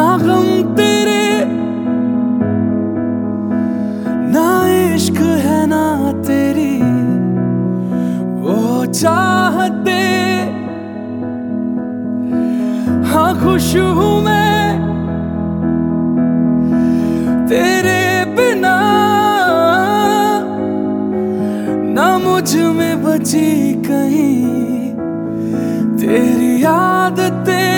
गम तेरे, ना इश्क है ना तेरी वो चाहते। हाँ खुश हूँ मैं तेरे बिना, ना मुझ में बची कहीं तेरी आदतें।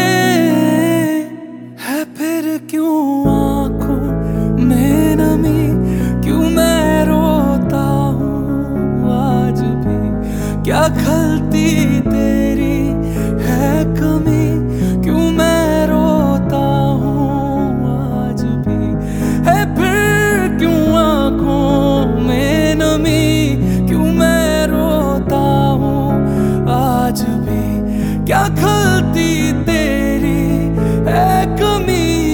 है फिर क्यों आंखों में नमी, क्यों मैं रोता हूँ आज भी। क्या खलती तेरी है कमी, क्यों मैं रोता हूँ आज भी। है फिर क्यों आंखों में नमी, क्यों मैं रोता हूँ आज भी। क्या खलती तेरी है कमी।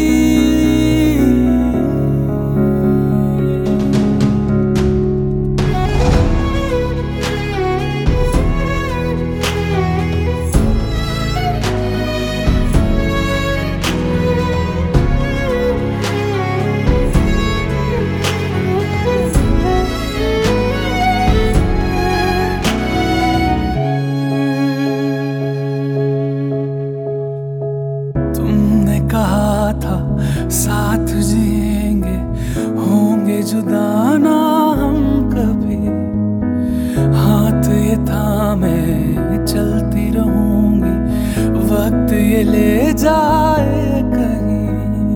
तुमने कहा था साथ जिएंगे, होंगे जुदा ना हम कभी। हाथ ये थामे चलती रहूंगी, वक्त ये ले जाए कहीं।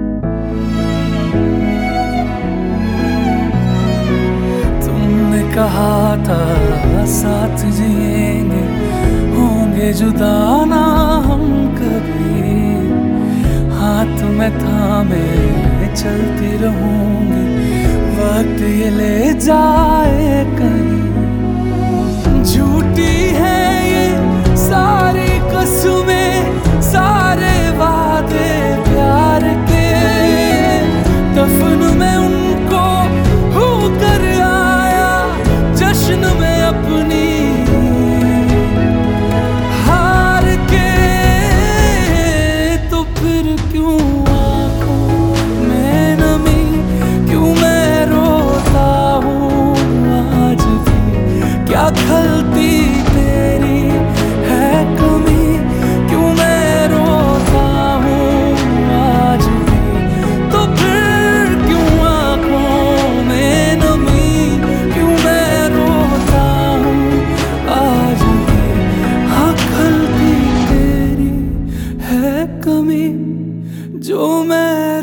तुमने कहा था साथ जिएंगे, होंगे जुदा ना हम कभी। हाथ में थामे चलती रहूंगी, वक्त ये ले जाए कहीं। झूठी है ये सारी कसमें, सारे वादे प्यार के। दफन में उनको होकर आया, जश्न में अपनी क्यों आंखों में नमी, क्यों मैं रोता हूँ आज भी। क्या खलती तेरी है कमी, क्यों मैं रोता हूँ आज भी। तो फिर क्यों आंखों में नमी, क्यों मैं रोता हूँ आज भी। हाँ खलती तेरी है कमी, जो मैं